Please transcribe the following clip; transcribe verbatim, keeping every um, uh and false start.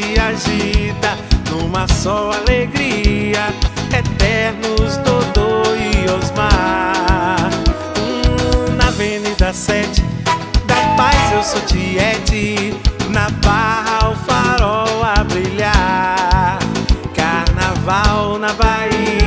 se agita numa só alegria. Eternos Dodô e Osmar. hum, Na Avenida sete da Paz eu sou tiete, na Barra o farol a brilhar. Carnaval na Bahia,